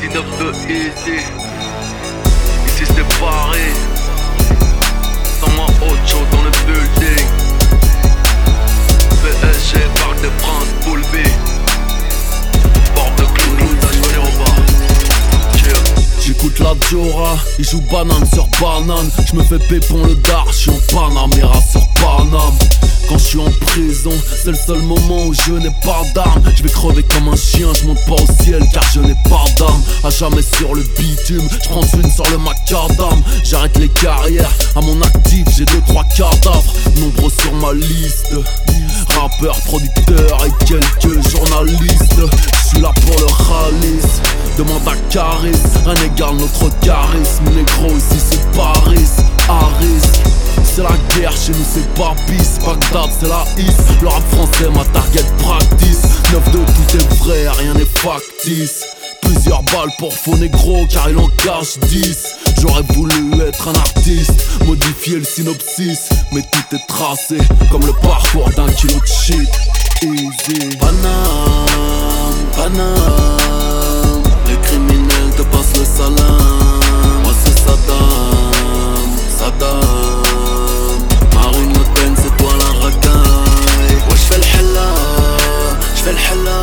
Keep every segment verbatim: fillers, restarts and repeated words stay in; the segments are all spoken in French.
neuf de Easy. Ici c'est Paris. Sans moi Ocho dans le building. P S G, Parc des Princes, Pool B. Porte de Clou, t'as au bas. J'écoute la Diora, il joue banane sur banane. J'me fais pépon le dar, j'suis en Panamera sur Paname. Quand je suis en prison, c'est le seul moment où je n'ai pas d'armes. Je vais crever comme un chien, je monte pas au ciel car je n'ai pas d'âme. À jamais sur le bitume, je prends une sur le macadam. J'arrête les carrières, à mon actif j'ai deux trois cadavres. Nombreux sur ma liste, rappeurs, producteurs et quelques journalistes. Je suis là pour le ralice, demande à Caris. Rien n'égale notre charisme, négro ici c'est Paris, Harris. C'est la guerre, chez nous c'est pas pisse. Bagdad c'est la hisse, le rap français ma target practice. neuf de tout est vrai, rien n'est factice. Plusieurs balles pour faux négro car il en cache dix. J'aurais voulu être un artiste, modifier le synopsis. Mais tout est tracé, comme le parcours d'un kilo de shit. Easy. Paname, Paname, les criminels te passent le salam. Moi c'est Saddam, Saddam. Marine Le Pen c'est toi la racaille. Ouais j'fais l'hella, j'fais l'hella.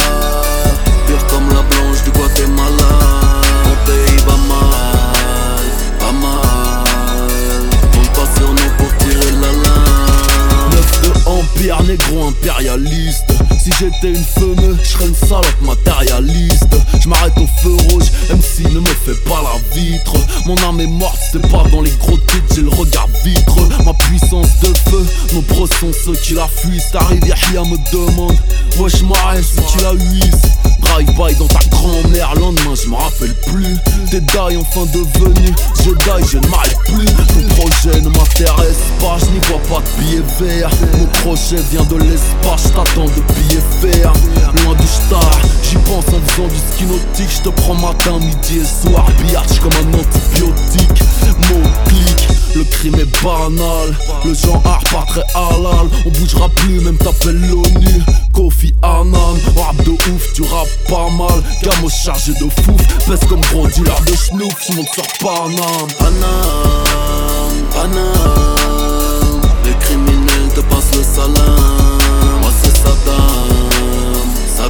Pur comme la blanche du Guatemala. Mon pays va mal, va mal. Compte pas sur nous pour tirer la lame. Neuf de empire, négro impérialiste. Si j'étais une fumeux, j'serais une salope matérialiste. J'm'arrête au feu rouge, M C ne me fait pas la vitre. Mon âme est morte, c'est pas dans les gros titres, j'ai le regard vitreux. Ma puissance de feu, nombreux sont ceux qui la fuient. T'arrives, Yahya me demande, ouais j'm'arrête si tu la huisses. Drive-by dans ta grand-mère, lendemain je me rappelle plus. T'es die enfin devenu, je die, je ne m'arrête plus. Ton projet ne m'intéresse pas, je n'y vois pas de billets verts. Mon projet vient de l'espace, j't'attends de billets verts. Loin du star, j'y pense en faisant du ski nautique. J'te prends matin, midi et soir, billard comme un antibiotique. Mot clic, le crime est banal. Le genre art pas très halal. On bougera plus, même t'appelles l'ONU. Kofi Annan, rap de ouf, tu rappes pas mal. Gamos chargé de fouf, pèse comme gros dealer de schnouf. J'monte sur Paname. Paname, Paname, les criminels te passent le salam. Moi c'est Saddam,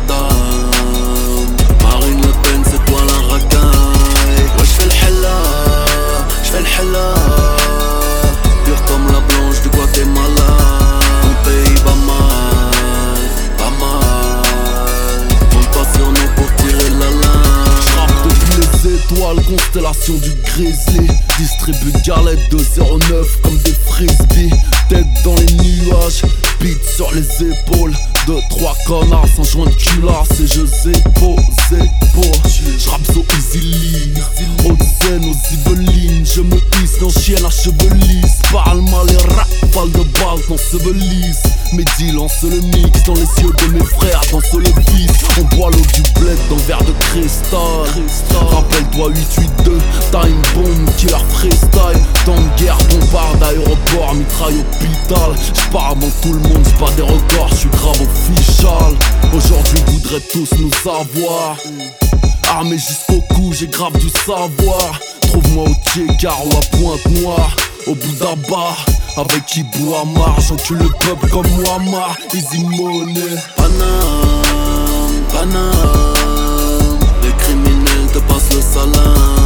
Saddam. Marine Le Pen c'est toi la racaille. Ouais j'fais l'hella, j'fais l'hella. Pur comme la blanche du Guatemala. Mon pays va mal, va mal. Compte pas sur nous pour tirer la lame. J'rappe depuis les étoiles, constellation du grizzly. Distribue galettes de zéro neuf comme des frisbees. Tête dans les nuages, beat sur les épaules. Deux, trois connards sans joint de culasse et je zépo, zépo. J'rappe so easily, aux zen, aux Yvelines. Je me hisse dans chienne à cheveux lisses. Parle mal et rafale de balles t'ensevelissent. Mes deals lancent le mix dans les yeux de mes frères, dansent le vice. On boit l'eau du bled dans verre de cristal. Rappelle-toi huit huit deux, time bomb, killer freestyle. Temps de guerre, bombarde, aéroport, mitraille, hôpital. J'pars avant tout le monde, j'bats des records, j'suis grave official. Aujourd'hui voudraient tous nous savoir. Armé jusqu'au cou, j'ai grave du savoir. Trouve-moi au Tchekar ou à Pointe-Noire, au bout d'un bar, avec Ibou Amar. J'encule le peuple comme Muammar, easy money. Paname, Paname, les criminels te passent le salam.